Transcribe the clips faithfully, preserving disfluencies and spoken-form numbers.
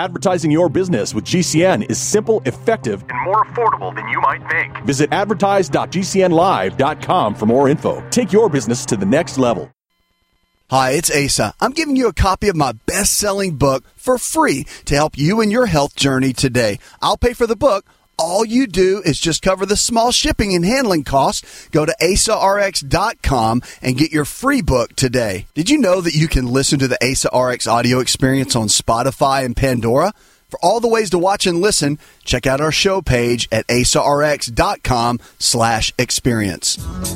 Advertising your business with G C N is simple, effective, and more affordable than you might think. Visit advertise dot g c n live dot com for more info. Take your business to the next level. Hi, it's Asa. I'm giving you a copy of my best-selling book for free to help you in your health journey today. I'll pay for the book. All you do is just cover the small shipping and handling costs. Go to asa r x dot com and get your free book today. Did you know that you can listen to the AsaRx audio experience on Spotify and Pandora? For all the ways to watch and listen, check out our show page at asa r x dot com slash experience.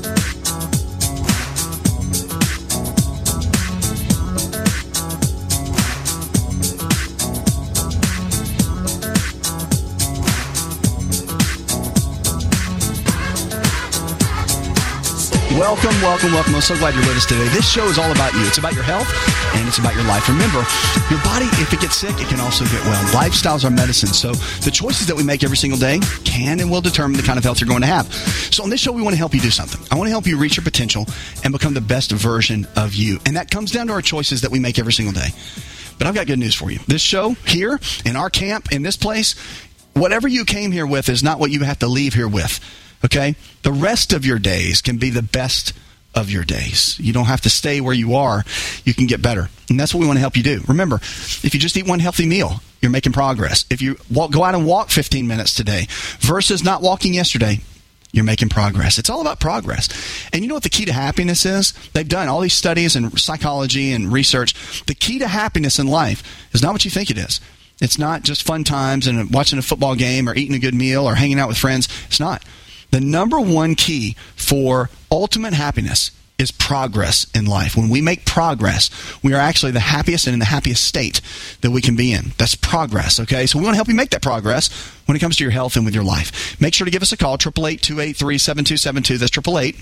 Welcome, welcome, welcome. I'm so glad you're with us today. This show is all about you. It's about your health, and it's about your life. Remember, your body, if it gets sick, it can also get well. Lifestyles are medicine, so the choices that we make every single day can and will determine the kind of health you're going to have. So on this show, we want to help you do something. I want to help you reach your potential and become the best version of you. And that comes down to our choices that we make every single day. But I've got good news for you. This show here, in our camp, in this place, whatever you came here with is not what you have to leave here with. Okay? The rest of your days can be the best of your days. You don't have to stay where you are. You can get better. And that's what we want to help you do. Remember, if you just eat one healthy meal, you're making progress. If you walk, go out and walk fifteen minutes today versus not walking yesterday, you're making progress. It's all about progress. And you know what the key to happiness is? They've done all these studies and psychology and research. The key to happiness in life is not what you think it is. It's not just fun times and watching a football game or eating a good meal or hanging out with friends. It's not. The number one key for ultimate happiness is progress in life. When we make progress, we are actually the happiest and in the happiest state that we can be in. That's progress, okay? So we want to help you make that progress when it comes to your health and with your life. Make sure to give us a call, eight eight eight, two eight three, seven two seven two. That's eight eight eight,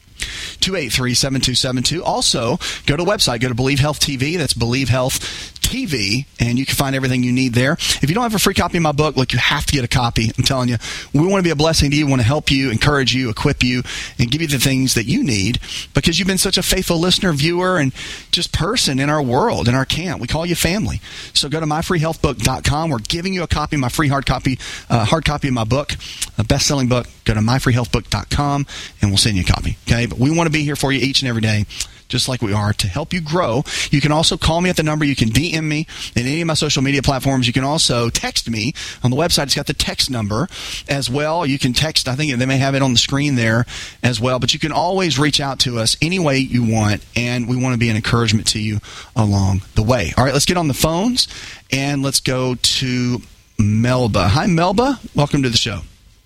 two eight three, seven two seven two. Also, go to the website. Go to Believe Health T V. That's Believe Health T V, and you can find everything you need there. If you don't have a free copy of my book, look, you have to get a copy. I'm telling you, we want to be a blessing to you. We want to help you, encourage you, equip you, and give you the things that you need because you've been such a faithful listener, viewer, and just person in our world, in our camp. We call you family. So go to my free health book dot com. We're giving you a copy of my free hard copy, uh, hard copy of my book, a best-selling book. Go to my free health book dot com, and we'll send you a copy. Okay, but we want to be here for you each and every day, just like we are, to help you grow. You can also call me at the number. You can D M me in any of my social media platforms. You can also text me on the website. It's got the text number as well. You can text. I think they may have it on the screen there as well. But you can always reach out to us any way you want, and we want to be an encouragement to you along the way. All right, let's get on the phones, and let's go to Melba. Hi, Melba. Welcome to the show.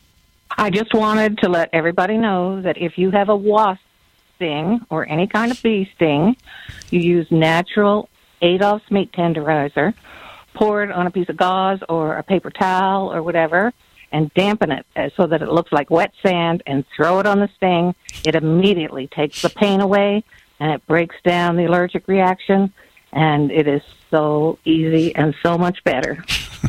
I just wanted to let everybody know that if you have a wasp sting or any kind of bee sting, you use natural Adolph's meat tenderizer, pour it on a piece of gauze or a paper towel or whatever, and dampen it so that it looks like wet sand, and throw it on the sting. It immediately takes the pain away, and it breaks down the allergic reaction, and it is so easy and so much better.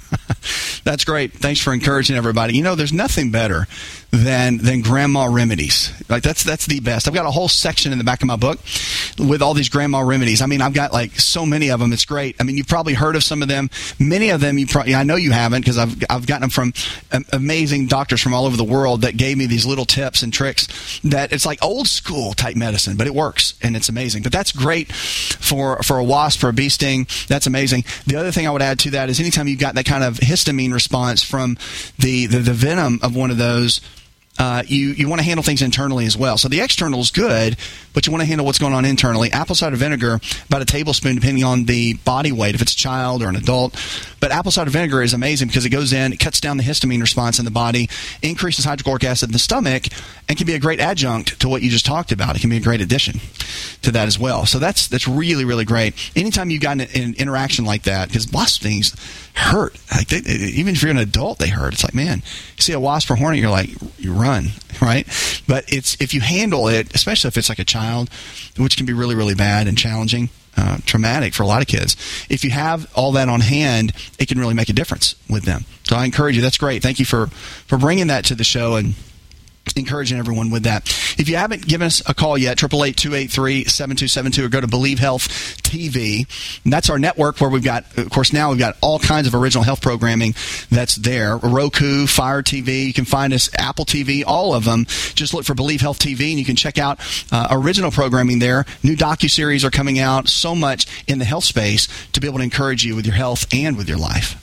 That's great. Thanks for encouraging everybody. You know, there's nothing better than than grandma remedies. Like that's that's the best. I've got a whole section in the back of my book with all these grandma remedies. I mean, I've got like so many of them. It's great. I mean, you've probably heard of some of them. Many of them you probably, I know you haven't, because I've I've gotten them from amazing doctors from all over the world that gave me these little tips and tricks that it's like old school type medicine, but it works and it's amazing. But that's great for for a wasp or a bee sting. That's amazing. The other thing I would add to that is anytime you've got that kind of histamine response from the the, the venom of one of those, Uh, you, you want to handle things internally as well. So the external is good, but you want to handle what's going on internally. Apple cider vinegar, about a tablespoon, depending on the body weight, if it's a child or an adult. But apple cider vinegar is amazing because it goes in, it cuts down the histamine response in the body, increases hydrochloric acid in the stomach, and can be a great adjunct to what you just talked about. It can be a great addition to that as well. So that's that's really, really great. Anytime you've got an, an interaction like that, because wasp stings hurt. Like they, even if you're an adult, they hurt. It's like, man, you see a wasp or hornet, you're like, you run, right? But it's if you handle it, especially if it's like a child, which can be really, really bad and challenging, uh, traumatic for a lot of kids. If you have all that on hand, it can really make a difference with them. So I encourage you. That's great. Thank you for, for bringing that to the show and encouraging everyone with that. If you haven't given us a call yet, eight eight eight, two eight three, seven two seven two, or go to Believe Health T V. And that's our network where we've got, of course, now we've got all kinds of original health programming that's there. Roku, Fire T V. You can find us, Apple T V, all of them. Just look for Believe Health T V, and you can check out uh, original programming there. New docuseries are coming out. So much in the health space to be able to encourage you with your health and with your life.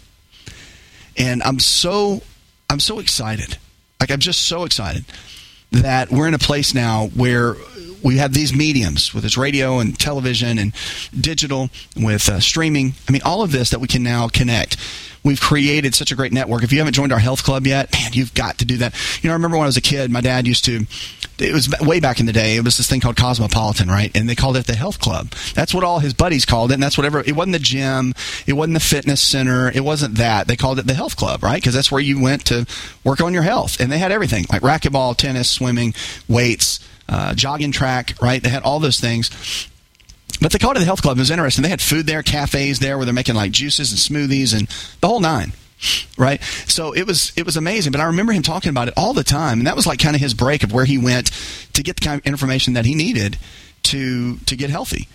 And I'm so, I'm so excited. Like, I'm just so excited that we're in a place now where we have these mediums, with this radio and television and digital, with uh, streaming. I mean, all of this that we can now connect. We've created such a great network. If you haven't joined our health club yet, man, you've got to do that. You know, I remember when I was a kid, my dad used to, it was way back in the day, it was this thing called Cosmopolitan, right? And they called it the health club. That's what all his buddies called it, and that's whatever. It wasn't the gym. It wasn't the fitness center. It wasn't that. They called it the health club, right? Because that's where you went to work on your health. And they had everything, like racquetball, tennis, swimming, weights, uh, jogging track, right? They had all those things. But they called it the health club. It was interesting. They had food there, cafes there, where they're making like juices and smoothies and the whole nine, right? So it was it was amazing. But I remember him talking about it all the time, and that was like kind of his break of where he went to get the kind of information that he needed to to get healthy.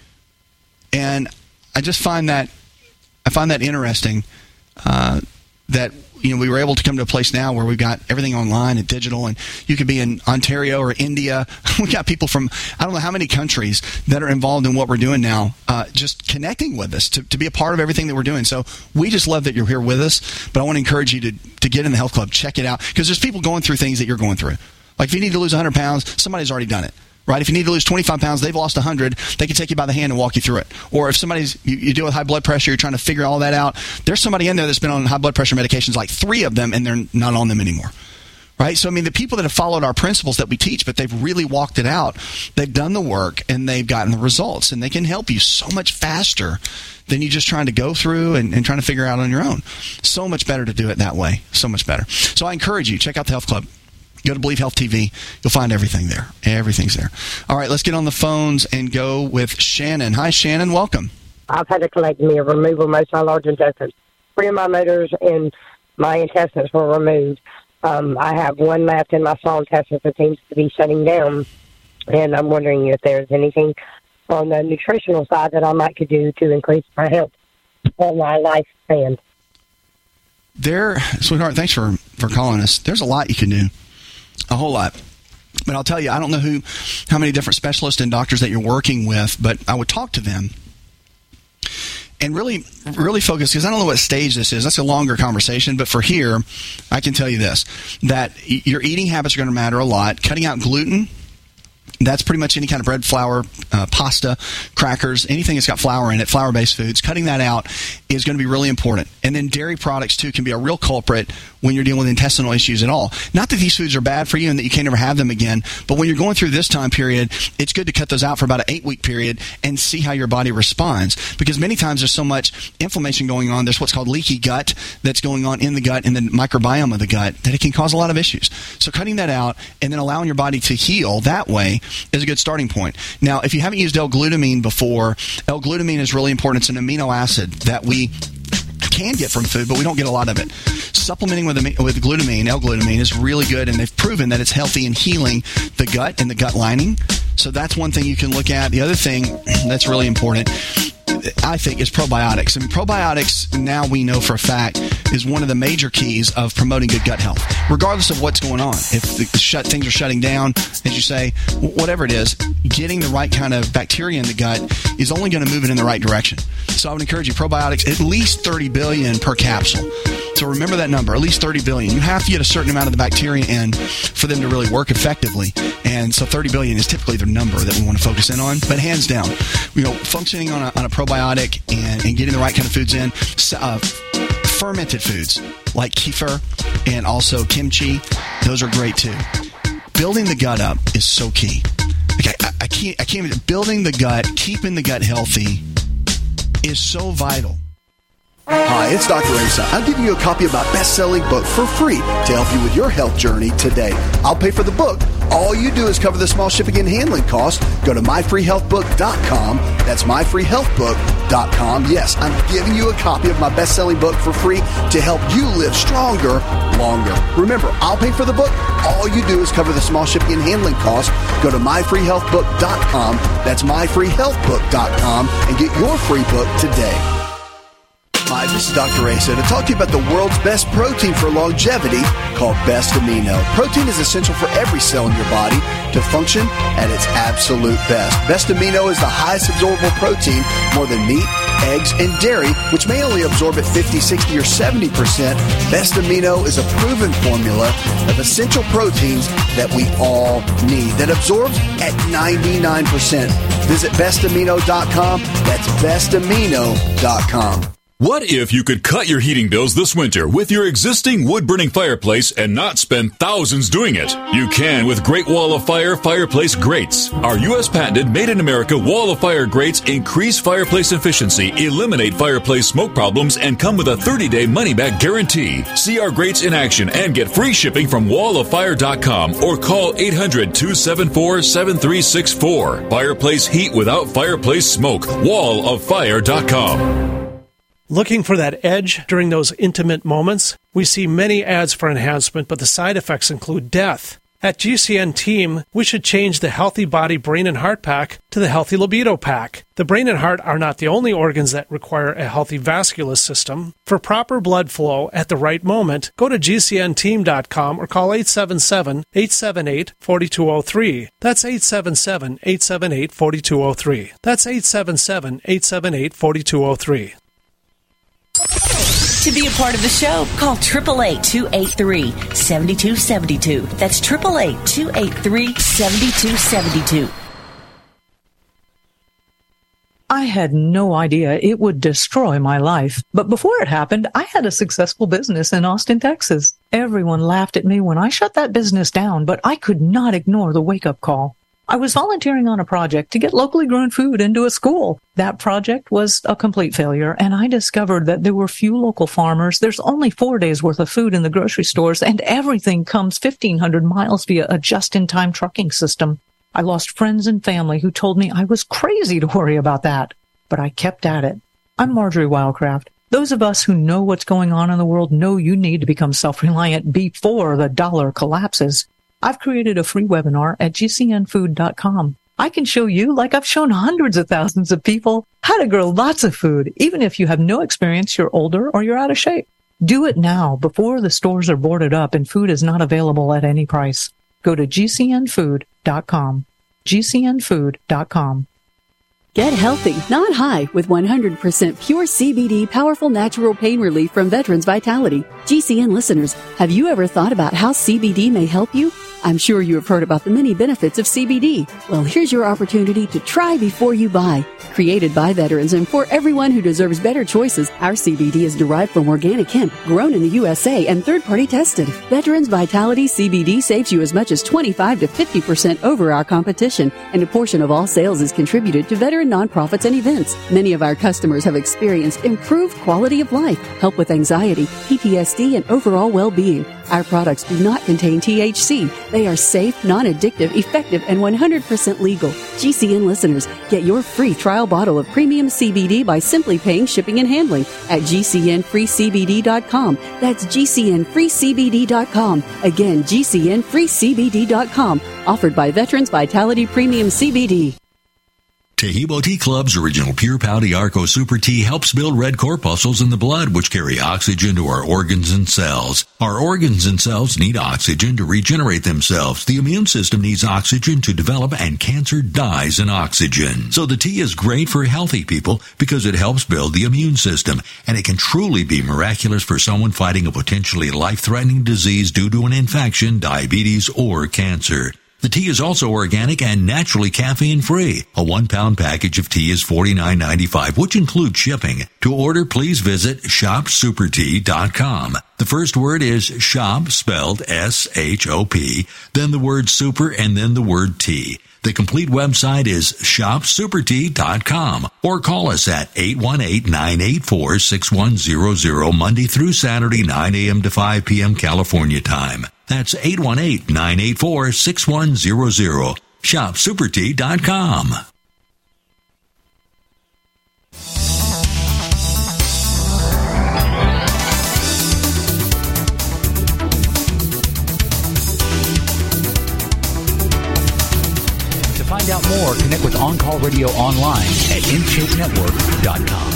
And I just find that I find that interesting. Uh, that you know we were able to come to a place now where we've got everything online and digital, and you could be in Ontario or India. We got people from I don't know how many countries that are involved in what we're doing now, uh, just connecting with us to, to be a part of everything that we're doing. So we just love that you're here with us. But I want to encourage you to to get in the health club, check it out, because there's people going through things that you're going through. Like if you need to lose one hundred pounds, somebody's already done it. Right? If you need to lose twenty-five pounds, they've lost one hundred, they can take you by the hand and walk you through it. Or if somebody's, you, you deal with high blood pressure, you're trying to figure all that out, there's somebody in there that's been on high blood pressure medications, like three of them, and they're not on them anymore. Right? So, I mean, the people that have followed our principles that we teach, but they've really walked it out, they've done the work, and they've gotten the results, and they can help you so much faster than you just trying to go through and, and trying to figure out on your own. So much better to do it that way. So much better. So I encourage you, check out the Health Club. Go to Believe Health T V. You'll find everything there. Everything's there. All right, let's get on the phones and go with Shannon. Hi, Shannon. Welcome. I've had a colectomy, a removal of most of my large intestines. Three of my motors and my intestines were removed. Um, I have one left in my small intestines that seems to be shutting down. And I'm wondering if there's anything on the nutritional side that I might could do to increase my health and my lifespan. There, sweetheart, thanks for, for calling us. There's a lot you can do. A whole lot. But I'll tell you, I don't know who, how many different specialists and doctors that you're working with, but I would talk to them and really, really focus, because I don't know what stage this is. That's a longer conversation, but for here, I can tell you this, that your eating habits are going to matter a lot. Cutting out gluten, that's pretty much any kind of bread, flour, uh, pasta, crackers, anything that's got flour in it, flour-based foods. Cutting that out is going to be really important. And then dairy products, too, can be a real culprit when you're dealing with intestinal issues at all. Not that these foods are bad for you and that you can't ever have them again, but when you're going through this time period, it's good to cut those out for about an eight-week period and see how your body responds. Because many times there's so much inflammation going on, there's what's called leaky gut that's going on in the gut and the microbiome of the gut, that it can cause a lot of issues. So cutting that out and then allowing your body to heal that way is a good starting point. Now, if you haven't used L-glutamine before, L-glutamine is really important. It's an amino acid that we can get from food, but we don't get a lot of it. Supplementing with with glutamine, L-glutamine, is really good, and they've proven that it's healthy in healing the gut and the gut lining. So that's one thing you can look at. The other thing that's really important, I think, is probiotics. And probiotics, now we know for a fact, is one of the major keys of promoting good gut health, regardless of what's going on. If the shut, things are shutting down, as you say, whatever it is, getting the right kind of bacteria in the gut is only going to move it in the right direction. So I would encourage you, probiotics, at least thirty billion per capsule. So remember that number, at least thirty billion. You have to get a certain amount of the bacteria in for them to really work effectively. And so thirty billion is typically the number that we want to focus in on. But hands down, you know, functioning on a, on a probiotic and, and getting the right kind of foods in, uh, fermented foods like kefir and also kimchi, those are great too. Building the gut up is so key. Okay, I, I can't, I can't, building the gut, keeping the gut healthy is so vital. Hi, it's Doctor Asa. I'm giving you a copy of my best-selling book for free to help you with your health journey today. I'll pay for the book. All you do is cover the small shipping and handling costs. Go to my free health book dot com. That's my free health book dot com. Yes, I'm giving you a copy of my best-selling book for free to help you live stronger, longer. Remember, I'll pay for the book. All you do is cover the small shipping and handling costs. Go to my free health book dot com. That's my free health book dot com and get your free book today. Hi, this is Doctor Asa to talk to you about the world's best protein for longevity called Best Amino. Protein is essential for every cell in your body to function at its absolute best. Best Amino is the highest absorbable protein, more than meat, eggs, and dairy, which may only absorb at fifty, sixty, or seventy percent. Best Amino is a proven formula of essential proteins that we all need that absorbs at ninety-nine percent. Visit best amino dot com. That's best amino dot com. What if you could cut your heating bills this winter with your existing wood-burning fireplace and not spend thousands doing it? You can with Great Wall of Fire fireplace grates. Our U S patented made-in-America Wall of Fire grates increase fireplace efficiency, eliminate fireplace smoke problems, and come with a thirty-day money-back guarantee. See our grates in action and get free shipping from wall of fire dot com or call eight hundred, two seven four, seven three six four. Fireplace heat without fireplace smoke. wall of fire dot com. Looking for that edge during those intimate moments? We see many ads for enhancement, but the side effects include death. At G C N Team, we should change the Healthy Body, Brain, and Heart Pack to the Healthy Libido Pack. The brain and heart are not the only organs that require a healthy vascular system. For proper blood flow at the right moment, go to G C N team dot com or call eight seven seven, eight seven eight, four two zero three. That's eight seven seven, eight seven eight, four two zero three. That's eight seven seven, eight seven eight, four two zero three. To be a part of the show, call eight eight eight, two eight three, seven two seven two. That's eight eight eight, two eight three, seven two seven two. I had no idea it would destroy my life. But before it happened, I had a successful business in Austin, Texas. Everyone laughed at me when I shut that business down, but I could not ignore the wake-up call. I was volunteering on a project to get locally grown food into a school. That project was a complete failure, and I discovered that there were few local farmers. There's only four days worth of food in the grocery stores, and everything comes fifteen hundred miles via a just-in-time trucking system. I lost friends and family who told me I was crazy to worry about that, but I kept at it. I'm Marjorie Wildcraft. Those of us who know what's going on in the world know you need to become self-reliant before the dollar collapses. I've created a free webinar at G C N food dot com. I can show you, like I've shown hundreds of thousands of people, how to grow lots of food, even if you have no experience, you're older, or you're out of shape. Do it now before the stores are boarded up and food is not available at any price. Go to G C N food dot com. G C N food dot com. Get healthy, not high, with one hundred percent pure C B D powerful natural pain relief from Veterans Vitality. G C N listeners, have you ever thought about how C B D may help you? I'm sure you have heard about the many benefits of C B D. Well, here's your opportunity to try before you buy. Created by veterans and for everyone who deserves better choices, our C B D is derived from organic hemp, grown in the U S A and third-party tested. Veterans Vitality C B D saves you as much as twenty-five to fifty percent over our competition, and a portion of all sales is contributed to veteran nonprofits and events. Many of our customers have experienced improved quality of life, help with anxiety, P T S D, and overall well-being. Our products do not contain T H C. They are safe, non-addictive, effective, and one hundred percent legal. G C N listeners, get your free trial bottle of premium C B D by simply paying shipping and handling at G C N free C B D dot com. That's G C N free C B D dot com. Again, G C N free C B D dot com. Offered by Veterans Vitality Premium C B D. Tahibo Tea Club's original Pure Pouty Arco Super Tea helps build red corpuscles in the blood, which carry oxygen to our organs and cells. Our organs and cells need oxygen to regenerate themselves. The immune system needs oxygen to develop, and cancer dies in oxygen. So the tea is great for healthy people because it helps build the immune system, and it can truly be miraculous for someone fighting a potentially life-threatening disease due to an infection, diabetes, or cancer. The tea is also organic and naturally caffeine-free. A one-pound package of tea is forty-nine ninety-five, which includes shipping. To order, please visit shop super tea dot com. The first word is shop, spelled S H O P, then the word super, and then the word tea. The complete website is shop super tea dot com, or call us at eight one eight, nine eight four, six one zero zero Monday through Saturday, nine a.m. to five p.m. California time. That's eight one eight, nine eight four, six one zero zero. shop super tea dot com. To find out more, connect with On Call Radio online at in shape network dot com.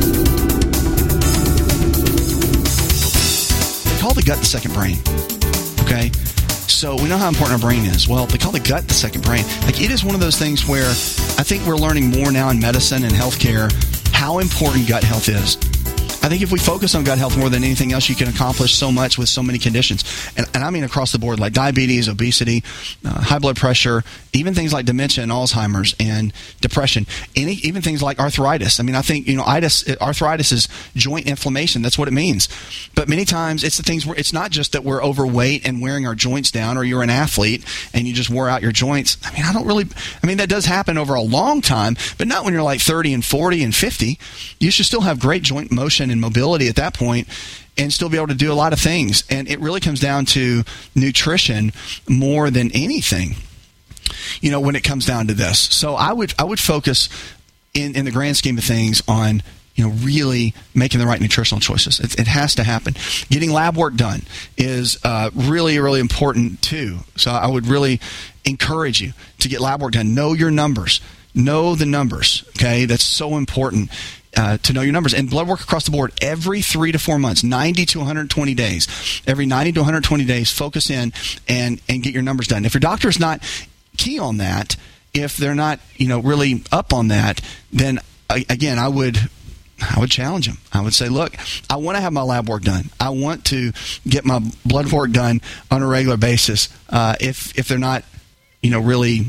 They call the gut the second brain. Okay? So we know how important our brain is. Well, they call the gut the second brain. Like, it is one of those things where I think we're learning more now in medicine and healthcare how important gut health is. I think if we focus on gut health more than anything else, you can accomplish so much with so many conditions. And, and I mean across the board, like diabetes, obesity, uh, high blood pressure, even things like dementia and Alzheimer's and depression, any, even things like arthritis. I mean, I think, you know, itis, arthritis is joint inflammation. That's what it means. But many times it's the things where it's not just that we're overweight and wearing our joints down, or you're an athlete and you just wore out your joints. I mean, I don't really, I mean, that does happen over a long time, but not when you're like thirty and forty and fifty. You should still have great joint motion and mobility at that point and still be able to do a lot of things. And it really comes down to nutrition more than anything, you know, when it comes down to this. So I would I would focus in, in the grand scheme of things on, you know, really making the right nutritional choices. It, it has to happen. Getting lab work done is uh, really, really important too. So I would really encourage you to get lab work done. Know your numbers. Know the numbers, okay? That's so important. Uh, to know your numbers. And blood work across the board every three to four months, ninety to one hundred twenty days. Every ninety to one hundred twenty days, focus in and, and get your numbers done. If your doctor's not key on that, if they're not, you know, really up on that, then again, I would I would challenge them. I would say, look, I want to have my lab work done. I want to get my blood work done on a regular basis. Uh, if if they're not, you know, really,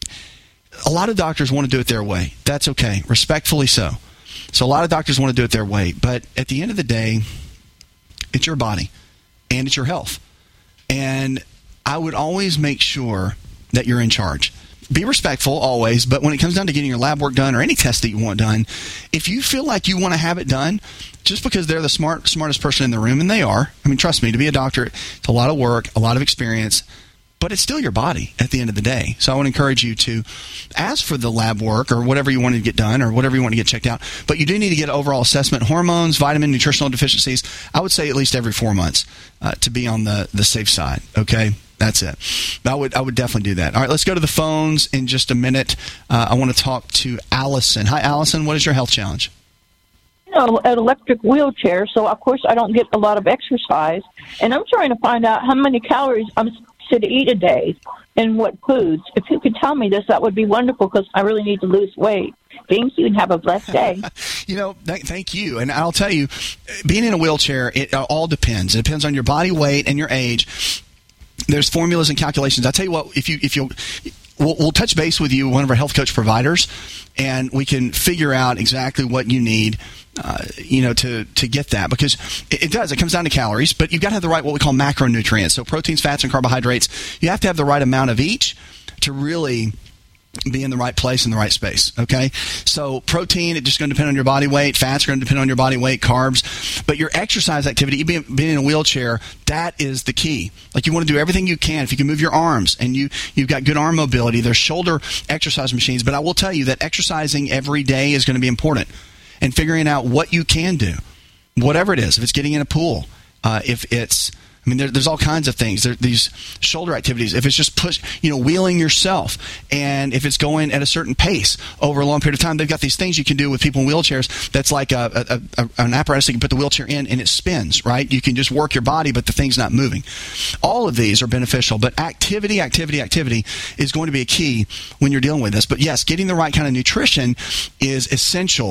a lot of doctors want to do it their way. That's okay, respectfully so. So a lot of doctors want to do it their way, but at the end of the day, it's your body and it's your health. And I would always make sure that you're in charge. Be respectful always, but when it comes down to getting your lab work done or any test that you want done, if you feel like you want to have it done just because they're the smart, smartest person in the room, and they are, I mean, trust me, to be a doctor, it's a lot of work, a lot of experience, but it's still your body at the end of the day. So I would encourage you to ask for the lab work or whatever you want to get done or whatever you want to get checked out. But you do need to get an overall assessment. Hormones, vitamin, nutritional deficiencies, I would say at least every four months uh, to be on the, the safe side. Okay? That's it. I would I would definitely do that. All right, let's go to the phones in just a minute. Uh, I want to talk to Allison. Hi, Allison. What is your health challenge? You know, an electric wheelchair, so of course I don't get a lot of exercise, and I'm trying to find out how many calories I'm supposed to eat a day and what foods. If you could tell me this, that would be wonderful because I really need to lose weight. Thank you and have a blessed day. You know, th- thank you. And I'll tell you, being in a wheelchair, it all depends. It depends on your body weight and your age. There's formulas and calculations. I'll tell you what, if you if you we'll, we'll touch base with you, one of our health coach providers, and we can figure out exactly what you need, uh, you know, to to get that, because it, it does. It comes down to calories, but you've got to have the right what we call macronutrients. So proteins, fats, and carbohydrates. You have to have the right amount of each to really be in the right place in the right space. Okay, so protein, it's just going to depend on your body weight. Fats are going to depend on your body weight. Carbs, but your exercise activity, being, being in a wheelchair, that is the key. Like, you want to do everything you can. If you can move your arms and you you've got good arm mobility, there's shoulder exercise machines. But I will tell you that exercising every day is going to be important, and figuring out what you can do, whatever it is. If it's getting in a pool, uh, if it's I mean, there, there's all kinds of things. There, these shoulder activities, if it's just push, you know, wheeling yourself, and if it's going at a certain pace over a long period of time, they've got these things you can do with people in wheelchairs. That's like a, a, a, an apparatus that you can put the wheelchair in, and it spins, right? You can just work your body, but the thing's not moving. All of these are beneficial, but activity, activity, activity is going to be a key when you're dealing with this. But yes, getting the right kind of nutrition is essential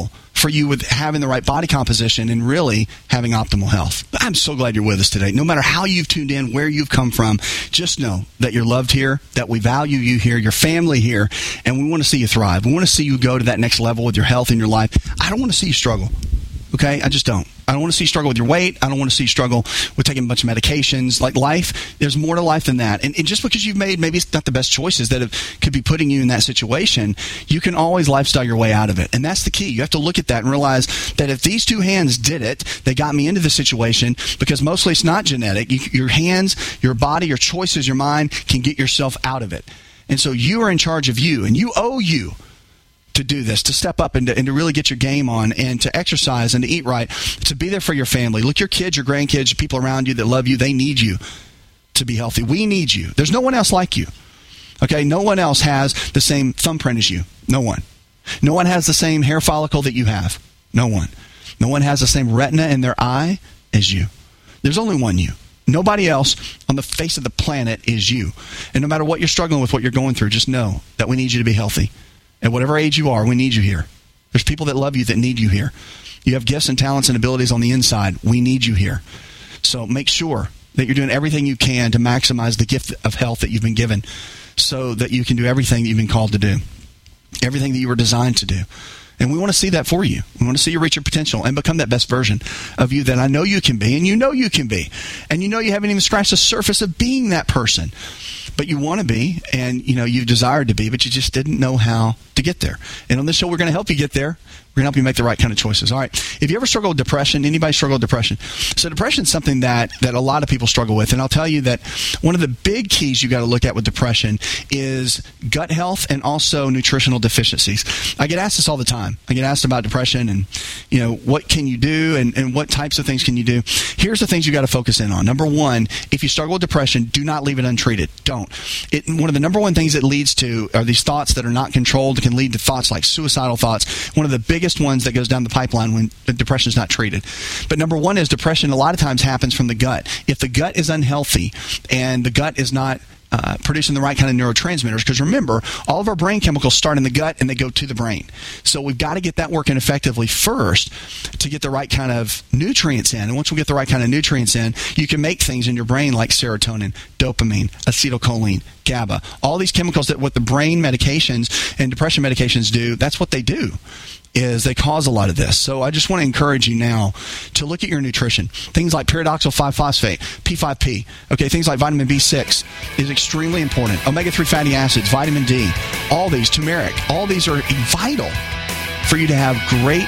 for you with having the right body composition and really having optimal health. I'm so glad you're with us today. No matter how you've tuned in, where you've come from, just know that you're loved here, that we value you here, your family here, and we want to see you thrive. We want to see you go to that next level with your health in your life. I don't want to see you struggle. Okay? I just don't. I don't want to see you struggle with your weight. I don't want to see you struggle with taking a bunch of medications. Like life, there's more to life than that. And, and just because you've made maybe it's not the best choices that have, could be putting you in that situation, you can always lifestyle your way out of it. And that's the key. You have to look at that and realize that if these two hands did it, they got me into the situation because mostly it's not genetic. You, your hands, your body, your choices, your mind can get yourself out of it. And so you are in charge of you, and you owe you to do this, to step up and to, and to really get your game on and to exercise and to eat right, to be there for your family. Look, your kids, your grandkids, people around you that love you, they need you to be healthy. We need you. There's no one else like you. Okay? No one else has the same thumbprint as you. No one. No one has the same hair follicle that you have. No one. No one has the same retina in their eye as you. There's only one you. Nobody else on the face of the planet is you. And no matter what you're struggling with, what you're going through, just know that we need you to be healthy. At whatever age you are, we need you here. There's people that love you that need you here. You have gifts and talents and abilities on the inside. We need you here. So make sure that you're doing everything you can to maximize the gift of health that you've been given so that you can do everything that you've been called to do, everything that you were designed to do. And we want to see that for you. We want to see you reach your potential and become that best version of you that I know you can be, and you know you can be. And you know you haven't even scratched the surface of being that person. But you want to be, and you know you've desired to be, but you just didn't know how to get there. And on this show, we're going to help you get there. We're going to help you make the right kind of choices. All right. If you ever struggle with depression, anybody struggle with depression? So depression is something that, that a lot of people struggle with. And I'll tell you that one of the big keys you got to look at with depression is gut health and also nutritional deficiencies. I get asked this all the time. I get asked about depression and, you know, what can you do and, and what types of things can you do? Here's the things you got to focus in on. Number one, if you struggle with depression, do not leave it untreated. Don't. It, one of the number one things it leads to are these thoughts that are not controlled. It can lead to thoughts like suicidal thoughts. One of the big biggest ones that goes down the pipeline when depression is not treated. But number one is depression a lot of times happens from the gut. If the gut is unhealthy and the gut is not uh, producing the right kind of neurotransmitters, because remember, all of our brain chemicals start in the gut and they go to the brain. So we've got to get that working effectively first to get the right kind of nutrients in. And once we get the right kind of nutrients in, you can make things in your brain like serotonin, dopamine, acetylcholine, GABA. All these chemicals that what the brain medications and depression medications do, that's what they do. Is they cause a lot of this. So I just want to encourage you now to look at your nutrition. Things like pyridoxal five phosphate, P five P, okay, things like vitamin B six is extremely important. omega three fatty acids, vitamin D, all these, turmeric, all these are vital for you to have great,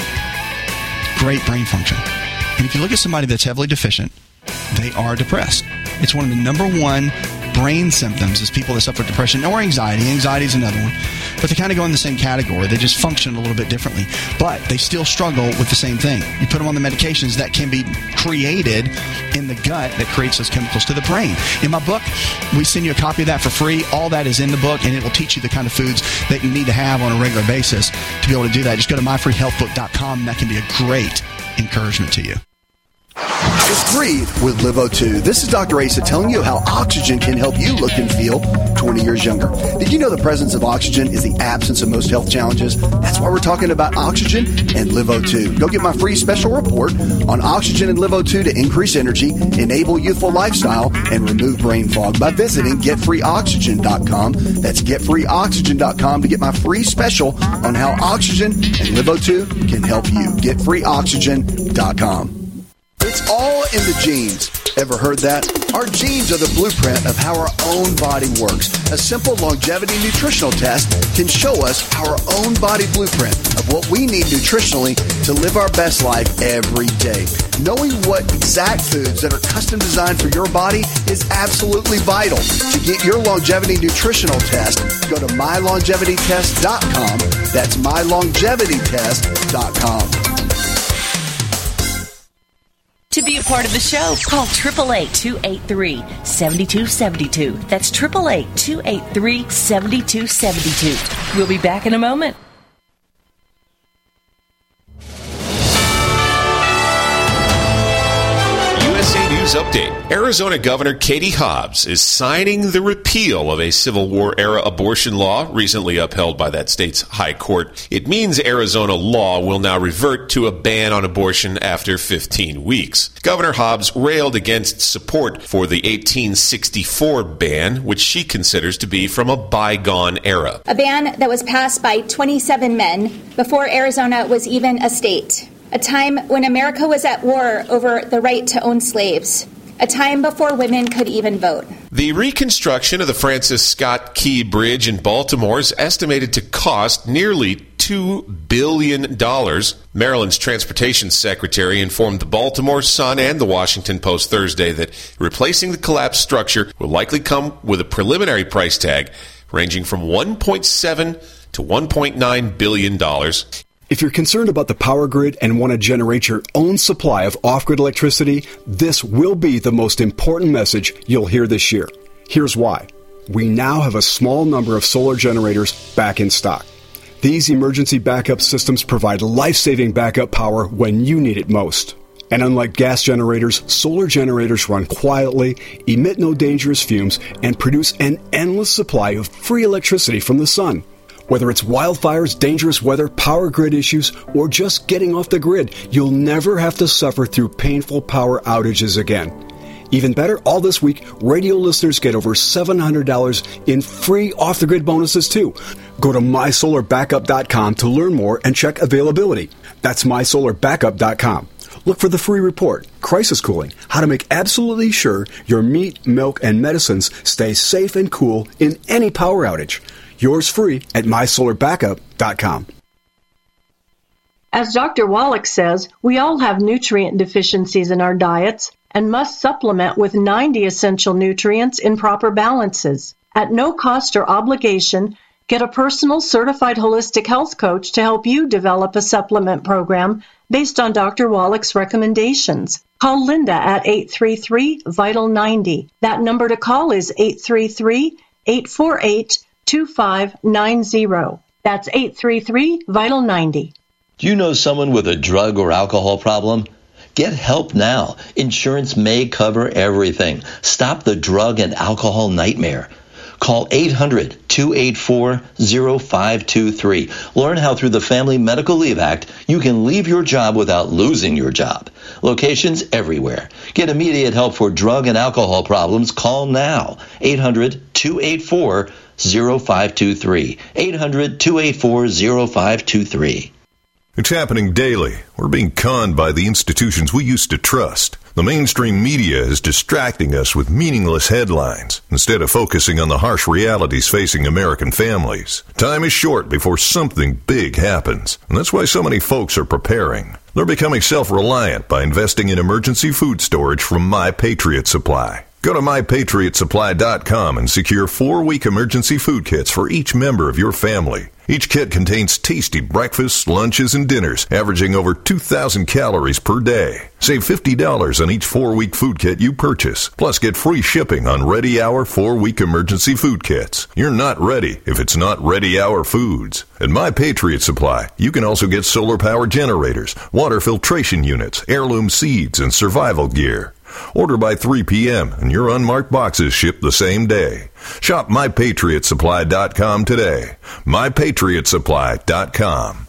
great brain function. And if you look at somebody that's heavily deficient, they are depressed. It's one of the number one brain symptoms is people that suffer depression or anxiety. Anxiety is another one. But they kind of go in the same category. They just function a little bit differently. But they still struggle with the same thing. You put them on the medications that can be created in the gut that creates those chemicals to the brain. In my book, we send you a copy of that for free. All that is in the book, and it will teach you the kind of foods that you need to have on a regular basis to be able to do that. Just go to my free health book dot com, and that can be a great encouragement to you. Just breathe with Live O two. This is Doctor Asa telling you how oxygen can help you look and feel twenty years younger. Did you know the presence of oxygen is the absence of most health challenges? That's why we're talking about oxygen and Live O two. Go get my free special report on oxygen and Live O two to increase energy, enable youthful lifestyle, and remove brain fog by visiting get free oxygen dot com. That's get free oxygen dot com to get my free special on how oxygen and Live O two can help you. get free oxygen dot com. It's all in the genes. Ever heard that? Our genes are the blueprint of how our own body works. A simple longevity nutritional test can show us our own body blueprint of what we need nutritionally to live our best life every day. Knowing what exact foods that are custom designed for your body is absolutely vital. To get your longevity nutritional test, go to my longevity test dot com. That's my longevity test dot com. To be a part of the show, call eight eight eight, two eight three, seven two seven two. That's eight eight eight, two eight three, seven two seven two. We'll be back in a moment. U S A News News Update. Arizona Governor Katie Hobbs is signing the repeal of a Civil War-era abortion law recently upheld by that state's high court. It means Arizona law will now revert to a ban on abortion after fifteen weeks. Governor Hobbs railed against support for the eighteen sixty-four ban, which she considers to be from a bygone era. A ban that was passed by twenty-seven men before Arizona was even a state. A time when America was at war over the right to own slaves. A time before women could even vote. The reconstruction of the Francis Scott Key Bridge in Baltimore is estimated to cost nearly two billion dollars. Maryland's transportation secretary informed the Baltimore Sun and the Washington Post Thursday that replacing the collapsed structure will likely come with a preliminary price tag ranging from one point seven to one point nine billion dollars. If you're concerned about the power grid and want to generate your own supply of off-grid electricity, this will be the most important message you'll hear this year. Here's why. We now have a small number of solar generators back in stock. These emergency backup systems provide life-saving backup power when you need it most. And unlike gas generators, solar generators run quietly, emit no dangerous fumes, and produce an endless supply of free electricity from the sun. Whether it's wildfires, dangerous weather, power grid issues, or just getting off the grid, you'll never have to suffer through painful power outages again. Even better, all this week, radio listeners get over seven hundred dollars in free off-the-grid bonuses, too. Go to my solar backup dot com to learn more and check availability. That's my solar backup dot com. Look for the free report, Crisis Cooling, how to make absolutely sure your meat, milk, and medicines stay safe and cool in any power outage. Yours free at my solar backup dot com. As Doctor Wallach says, we all have nutrient deficiencies in our diets and must supplement with ninety essential nutrients in proper balances. At no cost or obligation, get a personal certified holistic health coach to help you develop a supplement program based on Doctor Wallach's recommendations. Call Linda at eight three three, vital ninety. That number to call is eight three three, eight four eight, two five nine zero. That's eight three three, vital ninety. Do you know someone with a drug or alcohol problem? Get help now. Insurance may cover everything. Stop the drug and alcohol nightmare. Call eight hundred, two eight four, zero five two three. Learn how through the Family Medical Leave Act you can leave your job without losing your job. Locations everywhere. Get immediate help for drug and alcohol problems. Call now. eight hundred, two eight four, zero five two three. eight hundred, two eight four, zero five two three. It's happening daily. We're being conned by the institutions we used to trust. The mainstream media is distracting us with meaningless headlines instead of focusing on the harsh realities facing American families. Time is short before something big happens, and that's why so many folks are preparing. They're becoming self-reliant by investing in emergency food storage from My Patriot Supply. Go to my patriot supply dot com and secure four-week emergency food kits for each member of your family. Each kit contains tasty breakfasts, lunches, and dinners, averaging over two thousand calories per day. Save fifty dollars on each four-week food kit you purchase. Plus, get free shipping on Ready Hour four-week emergency food kits. You're not ready if it's not Ready Hour Foods. At My Patriot Supply, you can also get solar power generators, water filtration units, heirloom seeds, and survival gear. Order by three p.m. and your unmarked boxes ship the same day. Shop my patriot supply dot com today. my patriot supply dot com.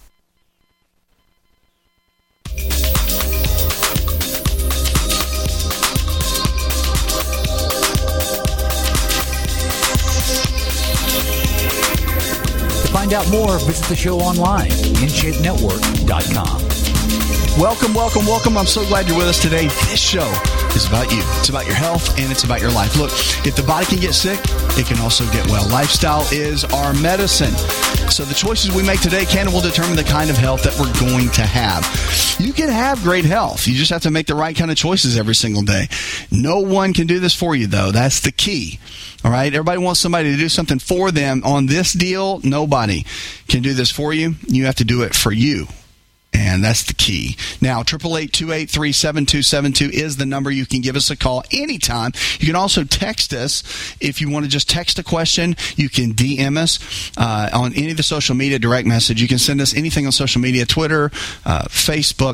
To find out more, visit the show online, in shape network dot com. Welcome, welcome, welcome. I'm so glad you're with us today. This show is about you. It's about your health, and it's about your life. Look, if the body can get sick, it can also get well. Lifestyle is our medicine. So the choices we make today can and will determine the kind of health that we're going to have. You can have great health. You just have to make the right kind of choices every single day. No one can do this for you, though. That's the key. All right? Everybody wants somebody to do something for them. On this deal, nobody can do this for you. You have to do it for you. And that's the key. Now, eight eight eight, two eight three, seven two seven two is the number. You can give us a call anytime. You can also text us if you want to just text a question. You can D M us uh, on any of the social media, direct message. You can send us anything on social media, Twitter, uh, Facebook,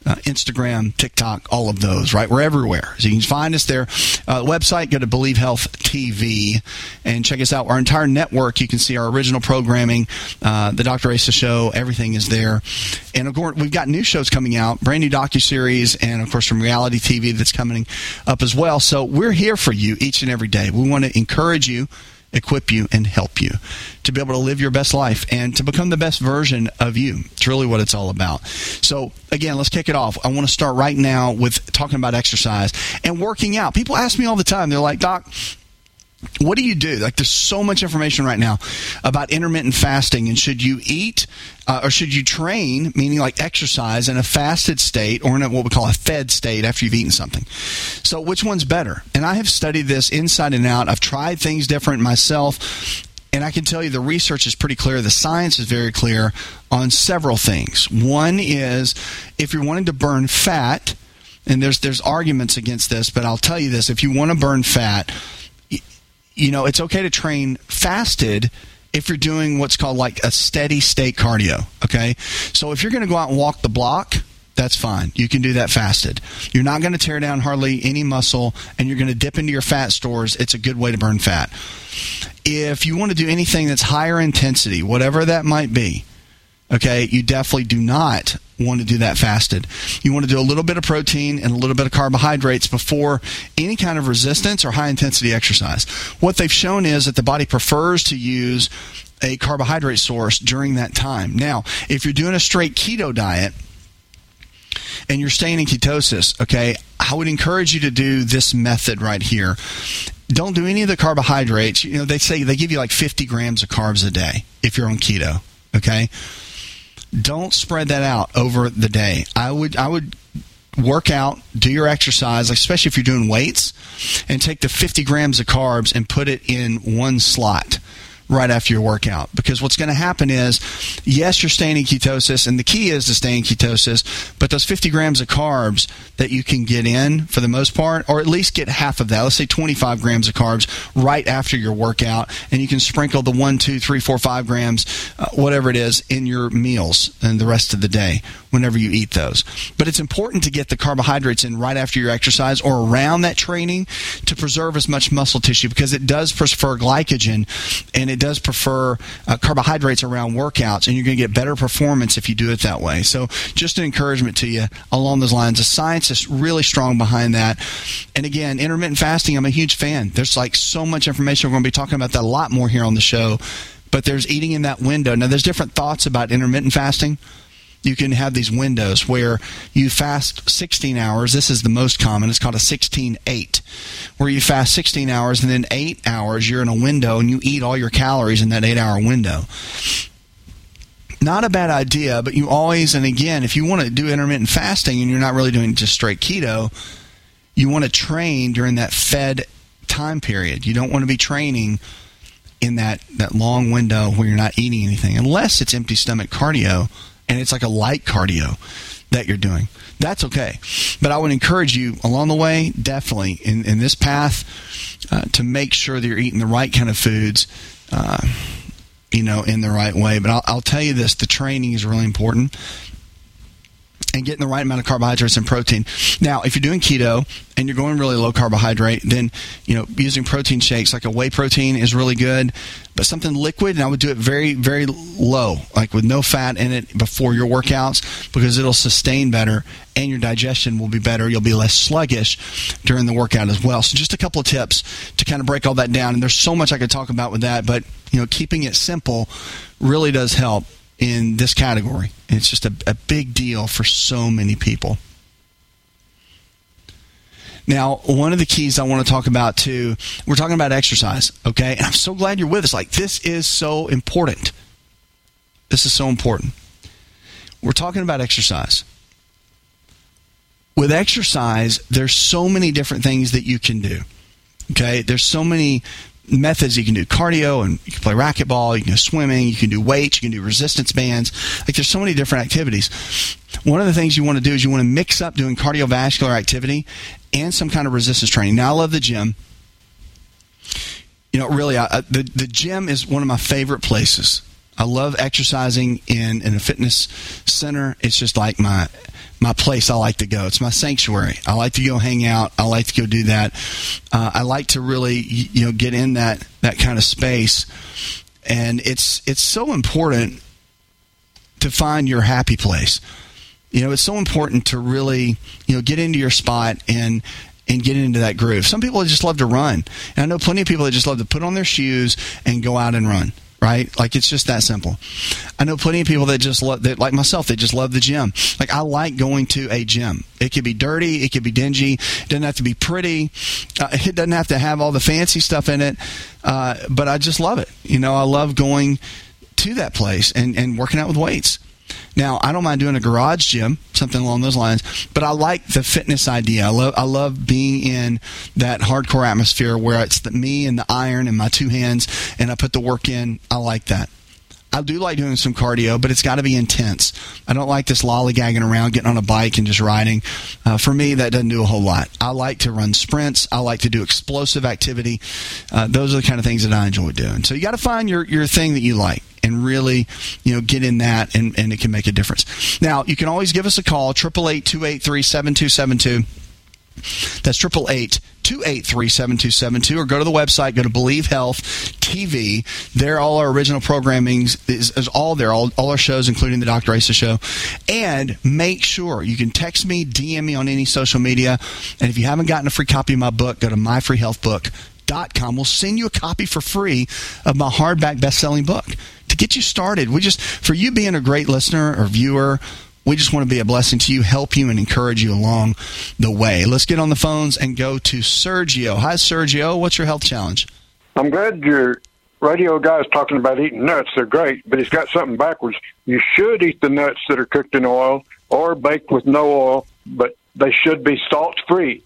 uh, Instagram, TikTok, all of those, right? We're everywhere. So you can find us there. Uh, website, go to Believe Health T V and check us out. Our entire network, you can see our original programming, uh, the Doctor Asa Show, everything is there. And of course, we've got new shows coming out, brand new docuseries, and of course from reality T V that's coming up as well. So we're here for you each and every day. We want to encourage you, equip you, and help you to be able to live your best life and to become the best version of you. It's really what it's all about. So again, let's kick it off. I want to start right now with talking about exercise and working out. People ask me all the time, they're like, Doc, what do you do? Like, there's so much information right now about intermittent fasting, and should you eat uh, or should you train, meaning like exercise, in a fasted state or in a, what we call a fed state after you've eaten something. So which one's better? And I have studied this inside and out. I've tried things different myself, and I can tell you the research is pretty clear. The science is very clear on several things. One is if you're wanting to burn fat, and there's there's arguments against this, but I'll tell you this. If you want to burn fat, you know, it's okay to train fasted if you're doing what's called like a steady state cardio, okay? So if you're going to go out and walk the block, that's fine. You can do that fasted. You're not going to tear down hardly any muscle, and you're going to dip into your fat stores. It's a good way to burn fat. If you want to do anything that's higher intensity, whatever that might be, okay, you definitely do not want to do that fasted. You want to do a little bit of protein and a little bit of carbohydrates before any kind of resistance or high-intensity exercise. What they've shown is that the body prefers to use a carbohydrate source during that time. Now, if you're doing a straight keto diet and you're staying in ketosis, okay, I would encourage you to do this method right here. Don't do any of the carbohydrates. You know, they say they give you like fifty grams of carbs a day if you're on keto, okay? Don't spread that out over the day. I would I would work out, do your exercise, especially if you're doing weights, and take the fifty grams of carbs and put it in one slot right after your workout. Because what's going to happen is, yes, you're staying in ketosis, and the key is to stay in ketosis, but those fifty grams of carbs that you can get in for the most part, or at least get half of that, let's say twenty-five grams of carbs right after your workout, and you can sprinkle the one, two, three, four, five grams, uh, whatever it is, in your meals and the rest of the day whenever you eat those. But it's important to get the carbohydrates in right after your exercise or around that training to preserve as much muscle tissue, because it does prefer glycogen, and it does prefer uh, carbohydrates around workouts, and you're going to get better performance if you do it that way. So just an encouragement to you along those lines. The science is really strong behind that. And again, intermittent fasting, I'm a huge fan. There's like so much information. We're going to be talking about that a lot more here on the show. But there's eating in that window. Now, there's different thoughts about intermittent fasting. You can have these windows where you fast sixteen hours. This is the most common. It's called a sixteen eight, where you fast sixteen hours, and then eight hours you're in a window and you eat all your calories in that eight-hour window. Not a bad idea, but you always, and again, if you want to do intermittent fasting and you're not really doing just straight keto, you want to train during that fed time period. You don't want to be training in that, that long window where you're not eating anything, unless it's empty stomach cardio, and it's like a light cardio that you're doing. That's okay. But I would encourage you along the way, definitely, in, in this path, uh, to make sure that you're eating the right kind of foods, uh, you know, in the right way. But I'll, I'll tell you this, the training is really important, and getting the right amount of carbohydrates and protein. Now, if you're doing keto and you're going really low carbohydrate, then, you know, using protein shakes, like a whey protein is really good, but something liquid, and I would do it very, very low, like with no fat in it before your workouts, because it'll sustain better and your digestion will be better. You'll be less sluggish during the workout as well. So just a couple of tips to kind of break all that down. And there's so much I could talk about with that, but, you know, keeping it simple really does help in this category. It's just a, a big deal for so many people. Now, one of the keys I want to talk about too, we're talking about exercise, okay? And I'm so glad you're with us. Like, this is so important. This is so important. We're talking about exercise. With exercise, there's so many different things that you can do, okay? There's so many methods you can do. Cardio, and you can play racquetball, you can do swimming, you can do weights, you can do resistance bands. Like, there's so many different activities. One of the things you want to do is you want to mix up doing cardiovascular activity and some kind of resistance training. Now, I love the gym. You know, really, I, the, the gym is one of my favorite places. I love exercising in, in a fitness center. It's just like my my place I like to go. It's my sanctuary. I like to go hang out. I like to go do that. Uh, I like to really, you know, get in that, that kind of space. And it's it's so important to find your happy place. You know, it's so important to really, you know, get into your spot and and get into that groove. Some people just love to run. And I know plenty of people that just love to put on their shoes and go out and run, right? Like, it's just that simple. I know plenty of people that just love, that, like myself, they just love the gym. Like, I like going to a gym. It could be dirty. It could be dingy. It doesn't have to be pretty. Uh, it doesn't have to have all the fancy stuff in it. Uh, but I just love it. You know, I love going to that place and, and working out with weights. Now, I don't mind doing a garage gym, something along those lines, but I like the fitness idea. I love I love being in that hardcore atmosphere where it's the, me and the iron and my two hands, and I put the work in. I like that. I do like doing some cardio, but it's got to be intense. I don't like this lollygagging around, getting on a bike and just riding. Uh, for me, that doesn't do a whole lot. I like to run sprints. I like to do explosive activity. Uh, those are the kind of things that I enjoy doing. So you got to find your, your thing that you like and really, you know, get in that, and, and it can make a difference. Now, you can always give us a call, eight eight eight, two eight three, seven two seven two. That's eight eight eight, two eight three, seven two seven two, or go to the website, go to Believe Health T V. There, all our original programming is, is all there, all, all our shows, including the Doctor Asa Show. And make sure you can text me, D M me on any social media. And if you haven't gotten a free copy of my book, go to my free health book dot com. We'll send you a copy for free of my hardback best-selling book to get you started. We just, for you being a great listener or viewer, we just want to be a blessing to you, help you, and encourage you along the way. Let's get on the phones and go to Sergio. Hi, Sergio. What's your health challenge? I'm glad your radio guy is talking about eating nuts. They're great, but he's got something backwards. You should eat the nuts that are cooked in oil or baked with no oil, but they should be salt-free.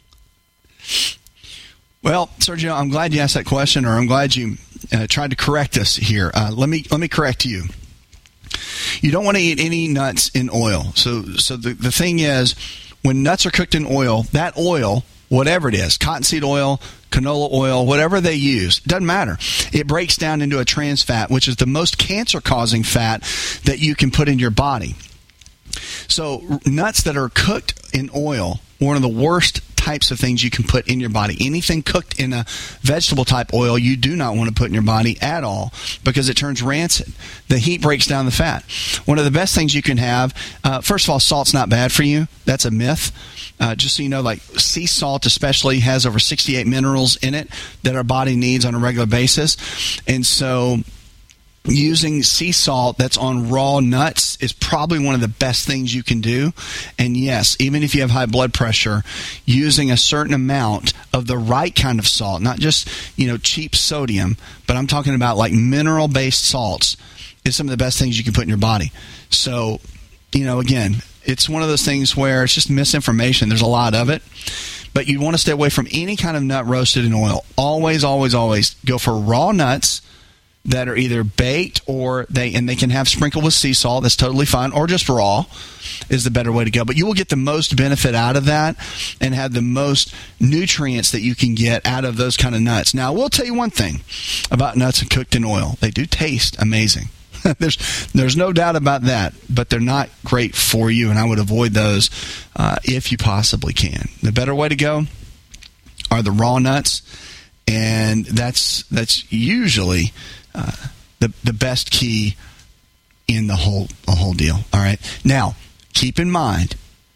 Well, Sergio, I'm glad you asked that question, or I'm glad you uh, tried to correct us here. Uh, let me let me correct you. You don't want to eat any nuts in oil. So so the, the thing is, when nuts are cooked in oil, that oil, whatever it is, cottonseed oil, canola oil, whatever they use, doesn't matter. It breaks down into a trans fat, which is the most cancer-causing fat that you can put in your body. So nuts that are cooked in oil, one of the worst types of things you can put in your body. Anything cooked in a vegetable type oil, you do not want to put in your body at all because it turns rancid. The heat breaks down the fat. One of the best things you can have, uh, first of all, salt's not bad for you. That's a myth. Uh, just so you know, like sea salt especially has over sixty-eight minerals in it that our body needs on a regular basis. And so using sea salt that's on raw nuts is probably one of the best things you can do. And yes, even if you have high blood pressure, using a certain amount of the right kind of salt, not just, you know, cheap sodium, but I'm talking about like mineral-based salts, is some of the best things you can put in your body. So, you know, again, it's one of those things where it's just misinformation. There's a lot of it. But you want to stay away from any kind of nut roasted in oil. Always, always, always go for raw nuts that are either baked or they and they can have sprinkled with sea salt. That's totally fine. Or just raw is the better way to go. But you will get the most benefit out of that and have the most nutrients that you can get out of those kind of nuts. Now, I will tell you one thing about nuts cooked in oil. They do taste amazing. there's there's no doubt about that. But they're not great for you, and I would avoid those uh, if you possibly can. The better way to go are the raw nuts, and that's that's usually Uh, the the best key in the whole the whole deal. All right. Now, keep in mind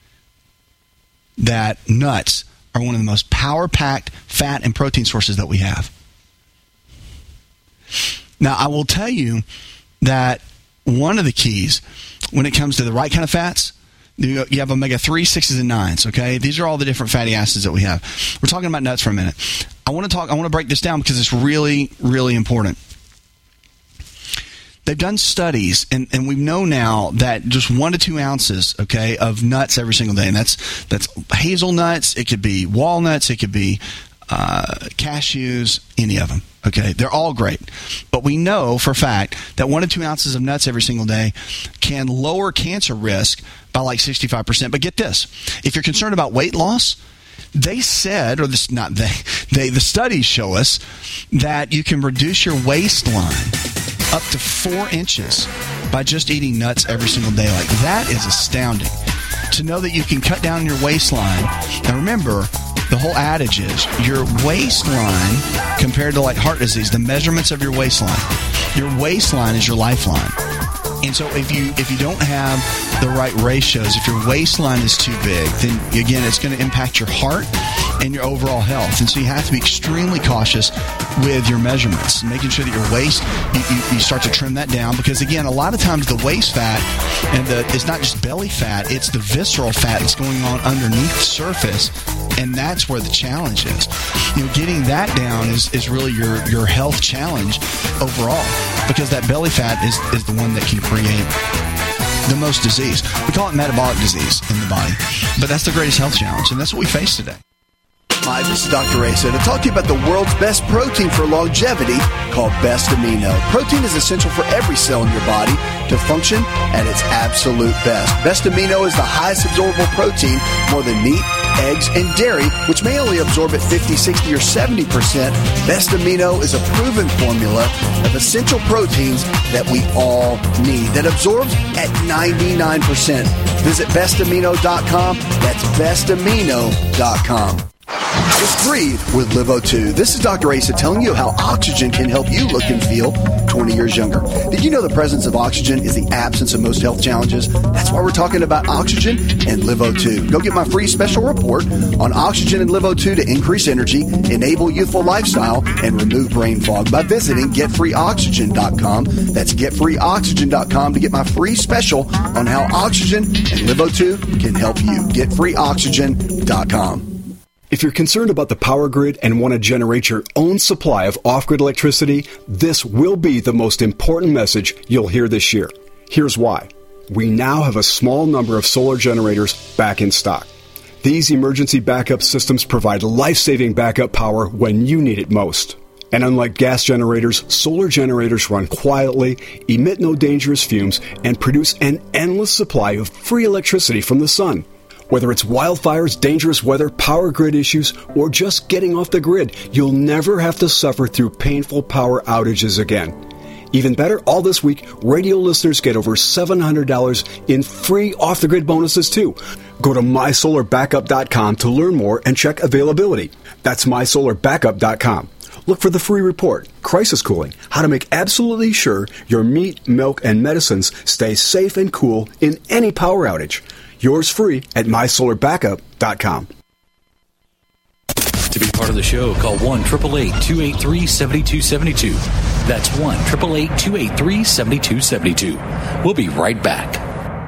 that nuts are one of the most power-packed fat and protein sources that we have. Now, I will tell you that one of the keys when it comes to the right kind of fats, you have omega three, sixes, and nines, okay? These are all the different fatty acids that we have. We're talking about nuts for a minute. I want to talk. I want to break this down because it's really, really important. They've done studies, and, and we know now that just one to two ounces, okay, of nuts every single day, and that's that's hazelnuts, it could be walnuts, it could be uh, cashews, any of them, okay? They're all great. But we know for a fact that one to two ounces of nuts every single day can lower cancer risk by like sixty-five percent. But get this, if you're concerned about weight loss, they said, or this not they, they the studies show us that you can reduce your waistline up to four inches by just eating nuts every single day. Like, that is astounding. to know that you can cut down your waistline. Now remember, the whole adage is your waistline compared to like heart disease, the measurements of your waistline. Your waistline is your lifeline. And so if you if you don't have the right ratios, if your waistline is too big, then again, it's going to impact your heart and your overall health. And so you have to be extremely cautious with your measurements, making sure that your waist, you, you, you start to trim that down. Because again, a lot of times the waist fat, and the it's not just belly fat, it's the visceral fat that's going on underneath the surface. And that's where the challenge is. You know, getting that down is, is really your, your health challenge overall, because that belly fat is, is the one that can create the most disease. We call it metabolic disease in the body, but that's the greatest health challenge, and that's what we face today. Hi, this is Doctor Asa to talk to you about the world's best protein for longevity called Best Amino. Protein is essential for every cell in your body to function at its absolute best. Best Amino is the highest absorbable protein, more than meat, eggs, and dairy, which may only absorb at fifty, sixty, or seventy percent. Best Amino is a proven formula of essential proteins that we all need that absorbs at ninety-nine percent. Visit best amino dot com. That's best amino dot com. Just breathe with Live O two. This is Doctor Asa telling you how oxygen can help you look and feel twenty years younger. Did you know the presence of oxygen is the absence of most health challenges? That's why we're talking about oxygen and Live O two. Go get my free special report on oxygen and Live O two to increase energy, enable youthful lifestyle, and remove brain fog by visiting get free oxygen dot com. That's get free oxygen dot com to get my free special on how oxygen and Live O two can help you. get free oxygen dot com. If you're concerned about the power grid and want to generate your own supply of off-grid electricity, this will be the most important message you'll hear this year. Here's why. We now have a small number of solar generators back in stock. These emergency backup systems provide life-saving backup power when you need it most. And unlike gas generators, solar generators run quietly, emit no dangerous fumes, and produce an endless supply of free electricity from the sun. Whether it's wildfires, dangerous weather, power grid issues, or just getting off the grid, you'll never have to suffer through painful power outages again. Even better, all this week, radio listeners get over seven hundred dollars in free off-the-grid bonuses, too. Go to my solar backup dot com to learn more and check availability. That's my solar backup dot com. Look for the free report, Crisis Cooling, how to make absolutely sure your meat, milk, and medicines stay safe and cool in any power outage. Yours free at my solar backup dot com. To be part of the show, call one eight eight eight, two eight three, seven two seven two. That's one eight eight eight, two eight three, seven two seven two. We'll be right back.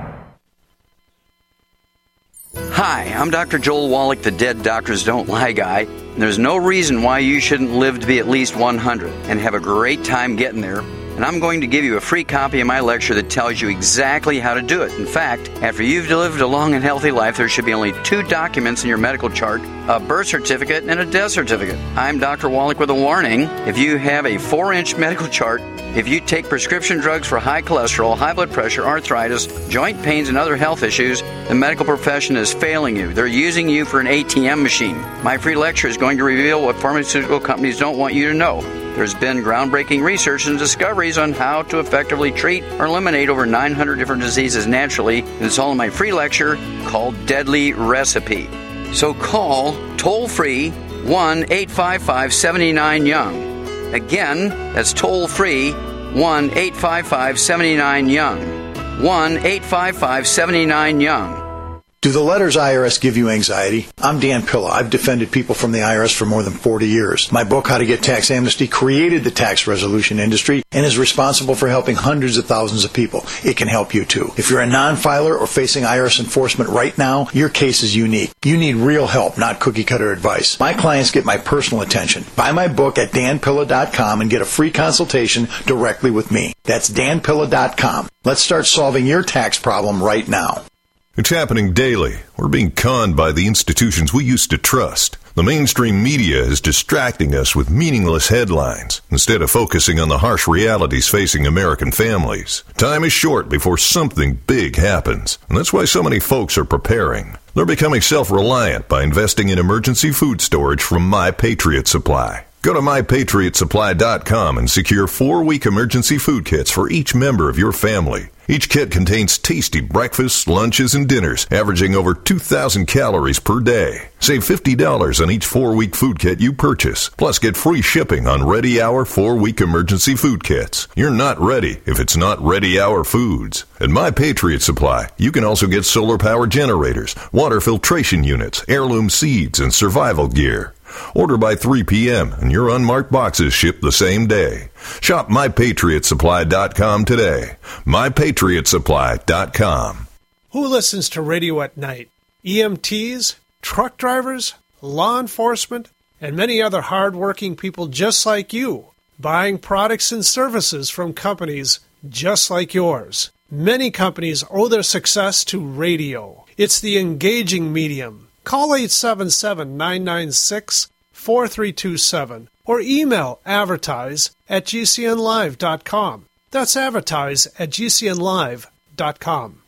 Hi, I'm Doctor Joel Wallach, the Dead Doctors Don't Lie guy. And there's no reason why you shouldn't live to be at least one hundred and have a great time getting there. And I'm going to give you a free copy of my lecture that tells you exactly how to do it. In fact, after you've lived a long and healthy life, there should be only two documents in your medical chart, a birth certificate and a death certificate. I'm Doctor Wallach with a warning. If you have a four-inch medical chart, if you take prescription drugs for high cholesterol, high blood pressure, arthritis, joint pains, and other health issues, the medical profession is failing you. They're using you for an A T M machine. My free lecture is going to reveal what pharmaceutical companies don't want you to know. There's been groundbreaking research and discoveries on how to effectively treat or eliminate over nine hundred different diseases naturally, and it's all in my free lecture called Deadly Recipe. So call toll-free one eight five five, seven nine, young. Again, that's toll-free one eight five five, seven nine, young. one eight five five, seven nine, young. Do the letters I R S give you anxiety? I'm Dan Pilla. I've defended people from the I R S for more than forty years. My book, How to Get Tax Amnesty, created the tax resolution industry and is responsible for helping hundreds of thousands of people. It can help you too. If you're a non-filer or facing I R S enforcement right now, your case is unique. You need real help, not cookie-cutter advice. My clients get my personal attention. Buy my book at dan pilla dot com and get a free consultation directly with me. That's dan pilla dot com. Let's start solving your tax problem right now. It's happening daily. We're being conned by the institutions we used to trust. The mainstream media is distracting us with meaningless headlines instead of focusing on the harsh realities facing American families. Time is short before something big happens, and that's why so many folks are preparing. They're becoming self-reliant by investing in emergency food storage from My Patriot Supply. Go to my patriot supply dot com and secure four-week emergency food kits for each member of your family. Each kit contains tasty breakfasts, lunches, and dinners, averaging over two thousand calories per day. Save fifty dollars on each four-week food kit you purchase. Plus, get free shipping on Ready Hour four-week emergency food kits. You're not ready if it's not Ready Hour Foods. At My Patriot Supply, you can also get solar power generators, water filtration units, heirloom seeds, and survival gear. Order by three p.m. and your unmarked boxes ship the same day. Shop my patriot supply dot com today. my patriot supply dot com. Who listens to radio at night? E M Ts, truck drivers, law enforcement, and many other hard-working people just like you, buying products and services from companies just like yours. Many companies owe their success to radio. It's the engaging medium. Call eight seven seven, nine nine six, four three two seven or email advertise at g c n live dot com. That's advertise at g c n live dot com.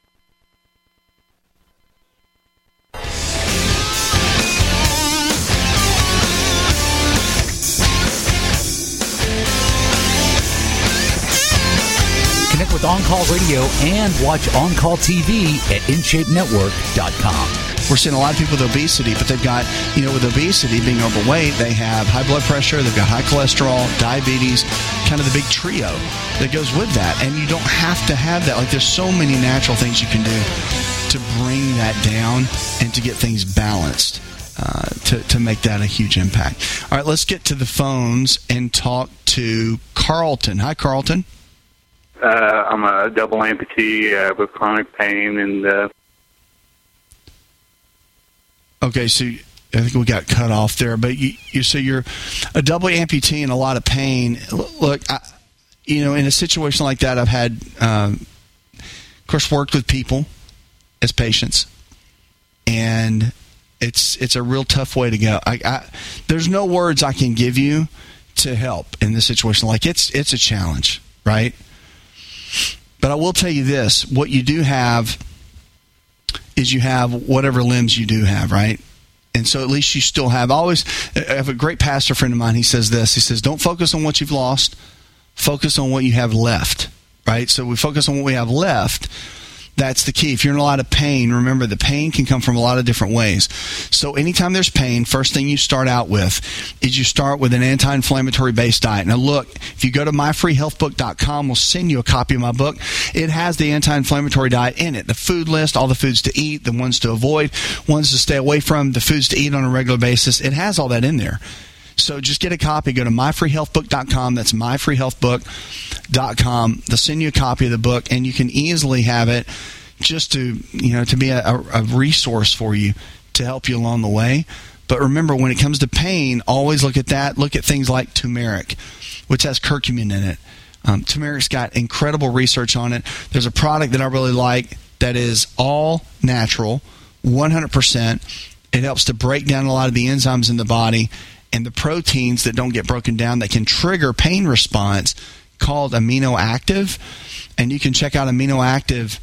Connect with On-Call Radio and watch On-Call T V at in shape network dot com. We're seeing a lot of people with obesity, but they've got, you know, with obesity, being overweight, they have high blood pressure, they've got high cholesterol, diabetes, kind of the big trio that goes with that. And you don't have to have that. Like, there's so many natural things you can do to bring that down and to get things balanced, uh, to, to make that a huge impact. All right, let's get to the phones and talk to Carlton. Hi, Carlton. Uh, I'm a double amputee uh, with chronic pain and... Uh, Okay, so I think we got cut off there, but you, you so you're a double amputee and a lot of pain. Look, I, you know, in a situation like that, I've had, um, of course, worked with people as patients, and it's it's a real tough way to go. I, I, there's no words I can give you to help in this situation. Like, it's it's a challenge, right? But I will tell you this: what you do have is you have whatever limbs you do have, right? And so at least you still have always I have a great pastor friend of mine. He says this, he says, don't focus on what you've lost, focus on what you have left, right? So we focus on what we have left. That's the key. If you're in a lot of pain, remember the pain can come from a lot of different ways. So anytime there's pain, first thing you start out with is you start with an anti-inflammatory based diet. Now look, if you go to my free health book dot com, we'll send you a copy of my book. It has the anti-inflammatory diet in it, the food list, all the foods to eat, the ones to avoid, ones to stay away from, the foods to eat on a regular basis. It has all that in there. So just get a copy. Go to my free health book dot com. That's my free health book dot com. They'll send you a copy of the book, and you can easily have it just to, you know, to be a, a resource for you to help you along the way. But remember, when it comes to pain, always look at that. Look at things like turmeric, which has curcumin in it. Um, turmeric's got incredible research on it. There's a product that I really like that is all natural, one hundred percent. It helps to break down a lot of the enzymes in the body and the proteins that don't get broken down that can trigger pain response, called Amino Active. And you can check out Amino Active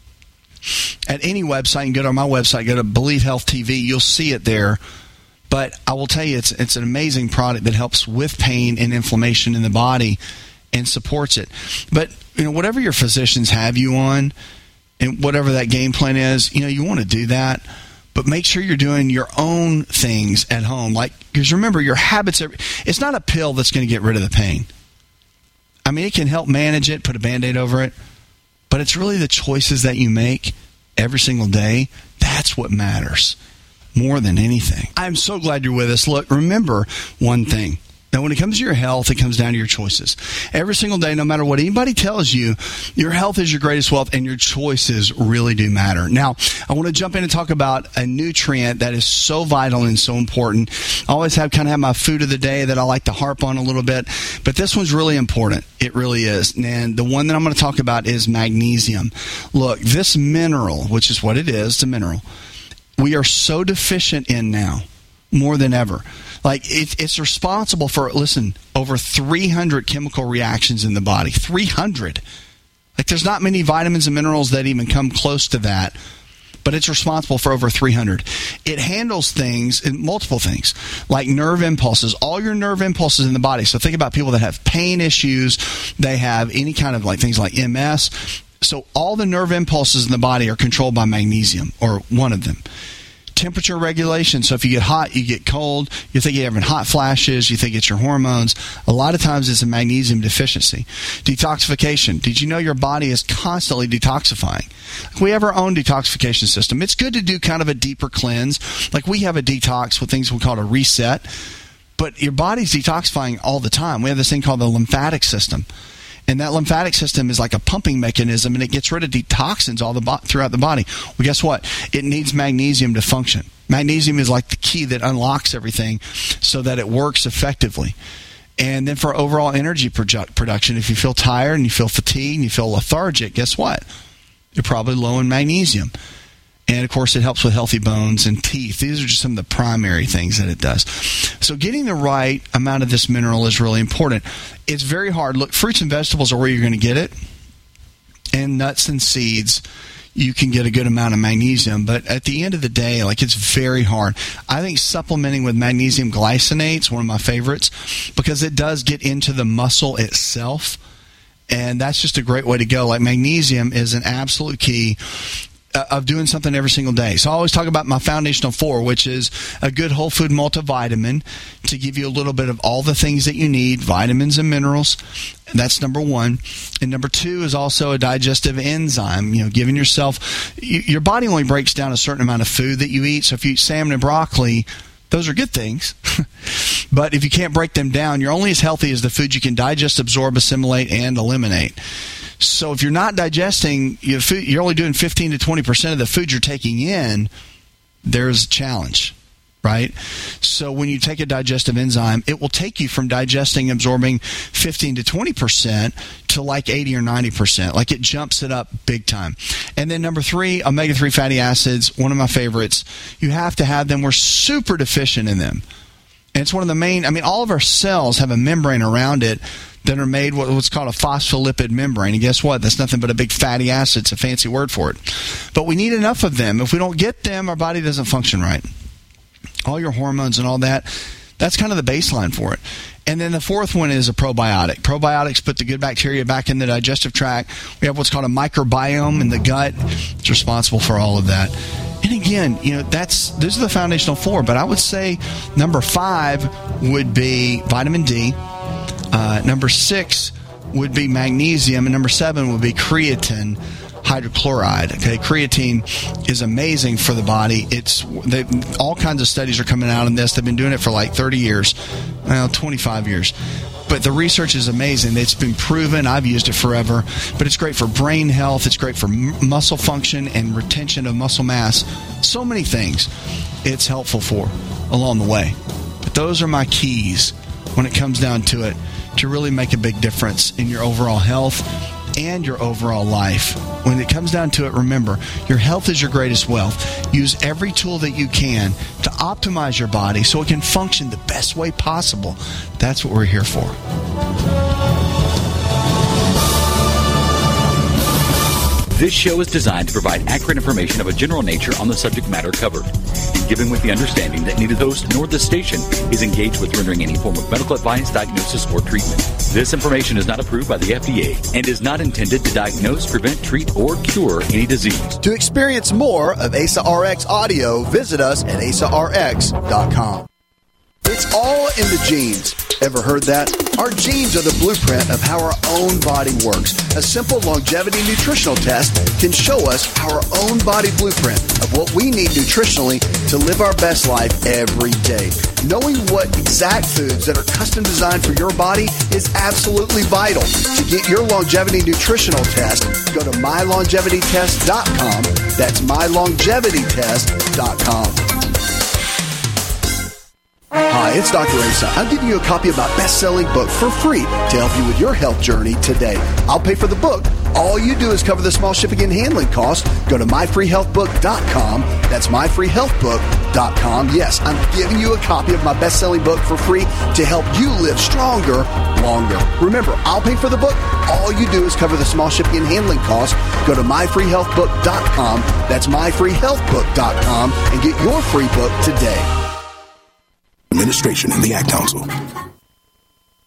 at any website. You can go to my website, go to Believe Health T V. You'll see it there. But I will tell you, it's it's an amazing product that helps with pain and inflammation in the body and supports it. But, you know, whatever your physicians have you on and whatever that game plan is, you know, you want to do that. But make sure you're doing your own things at home. Like, because remember, your habits are, it's not a pill that's going to get rid of the pain. I mean, it can help manage it, put a Band-Aid over it. But it's really the choices that you make every single day. That's what matters more than anything. I'm so glad you're with us. Look, remember one thing. Now, when it comes to your health, it comes down to your choices. Every single day, no matter what anybody tells you, your health is your greatest wealth, and your choices really do matter. Now, I want to jump in and talk about a nutrient that is so vital and so important. I always have kind of have my food of the day that I like to harp on a little bit, but this one's really important. It really is. And the one that I'm going to talk about is magnesium. Look, this mineral, which is what it is, it's a mineral, we are so deficient in now, more than ever. Like, it, it's responsible for, listen, over three hundred chemical reactions in the body. three hundred. Like, there's not many vitamins and minerals that even come close to that. but it's responsible for over three hundred. It handles things, multiple things, like nerve impulses, all your nerve impulses in the body. So think about people that have pain issues, they have any kind of like things like M S. So all the nerve impulses in the body are controlled by magnesium, or one of them. Temperature regulation. So if you get hot, you get cold, you think you're having hot flashes, you think it's your hormones. A lot of times it's a magnesium deficiency. Detoxification. Did you know your body is constantly detoxifying? We have our own detoxification system. It's good to do kind of a deeper cleanse. Like we have a detox with things we call a reset, but your body's detoxifying all the time. We have this thing called the lymphatic system. And that lymphatic system is like a pumping mechanism, and it gets rid of toxins all the bo- throughout the body. Well, guess what? It needs magnesium to function. Magnesium is like the key that unlocks everything so that it works effectively. And then for overall energy produ- production, if you feel tired and you feel fatigued and you feel lethargic, guess what? You're probably low in magnesium. And, of course, it helps with healthy bones and teeth. These are just some of the primary things that it does. So getting the right amount of this mineral is really important. It's very hard. Look, fruits and vegetables are where you're going to get it. And nuts and seeds, you can get a good amount of magnesium. But at the end of the day, like, it's very hard. I think supplementing with magnesium glycinate is one of my favorites because it does get into the muscle itself. And that's just a great way to go. Like, magnesium is an absolute key of doing something every single day. So I always talk about my foundational four, which is a good whole food multivitamin to give you a little bit of all the things that you need, vitamins and minerals. And that's number one. And number two is also a digestive enzyme, you know, giving yourself, your body only breaks down a certain amount of food that you eat. So if you eat salmon and broccoli, those are good things. But if you can't break them down, you're only as healthy as the food you can digest, absorb, assimilate, and eliminate. So if you're not digesting, you're only doing fifteen to twenty percent of the food you're taking in, there's a challenge, right? So when you take a digestive enzyme, it will take you from digesting, absorbing fifteen to twenty percent to like eighty or ninety percent. Like it jumps it up big time. And then number three, omega three fatty acids, one of my favorites. You have to have them. We're super deficient in them. And it's one of the main, I mean, all of our cells have a membrane around it that are made what's called a phospholipid membrane. And guess what? That's nothing but a big fatty acid. It's a fancy word for it. But we need enough of them. If we don't get them, our body doesn't function right. All your hormones and all that, that's kind of the baseline for it. And then the fourth one is a probiotic. Probiotics put the good bacteria back in the digestive tract. We have what's called a microbiome in the gut. It's responsible for all of that. And again, you know, that's those are the foundational four. But I would say number five would be vitamin D. Uh, number six would be magnesium, and number seven would be creatine hydrochloride. Okay, creatine is amazing for the body. It's they, all kinds of studies are coming out on this. They've been doing it for like thirty years, well, twenty-five years. But the research is amazing. It's been proven. I've used it forever. But it's great for brain health. It's great for m- muscle function and retention of muscle mass. So many things it's helpful for along the way. But those are my keys when it comes down to it to really make a big difference in your overall health and your overall life. When it comes down to it, remember, your health is your greatest wealth. Use every tool that you can to optimize your body so it can function the best way possible. That's what we're here for. This show is designed to provide accurate information of a general nature on the subject matter covered, and given with the understanding that neither the host nor the station is engaged with rendering any form of medical advice, diagnosis, or treatment. This information is not approved by the F D A and is not intended to diagnose, prevent, treat, or cure any disease. To experience more of A S A R X audio, visit us at A S A R X dot com. It's all in the genes. Ever heard that? Our genes are the blueprint of how our own body works. A simple longevity nutritional test can show us our own body blueprint of what we need nutritionally to live our best life every day. Knowing what exact foods that are custom designed for your body is absolutely vital. To get your longevity nutritional test, go to my longevity test dot com. That's my longevity test dot com. Hi, it's Doctor Asa. I'm giving you a copy of my best-selling book for free to help you with your health journey today. I'll pay for the book. All you do is cover the small shipping and handling costs. Go to my free health book dot com. That's my free health book dot com. Yes, I'm giving you a copy of my best-selling book for free to help you live stronger, longer. Remember, I'll pay for the book. All you do is cover the small shipping and handling costs. Go to my free health book dot com. That's my free health book dot com and get your free book today. Administration and the Ad Council.